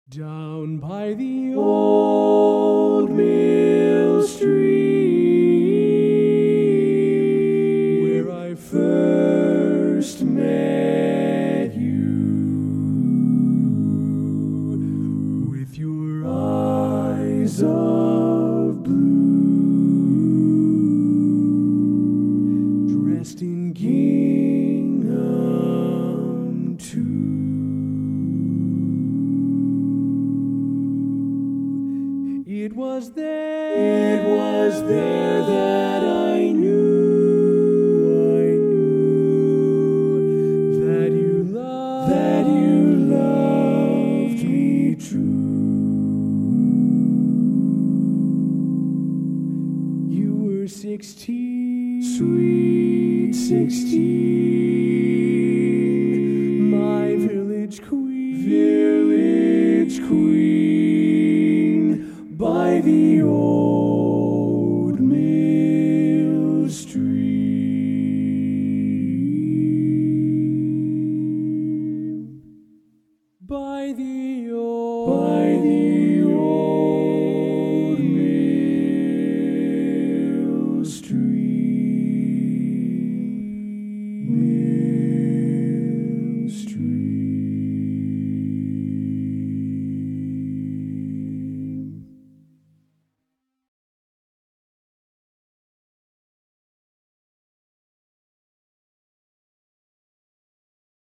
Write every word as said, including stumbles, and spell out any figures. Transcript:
Down by the old mill stream, where I first met you, with your eyes of blue, dressed in gingham too. It was there, it was there that I knew, I knew that you loved, that you loved me true. You were sixteen, sweet sixteen, my village queen, village queen. By the old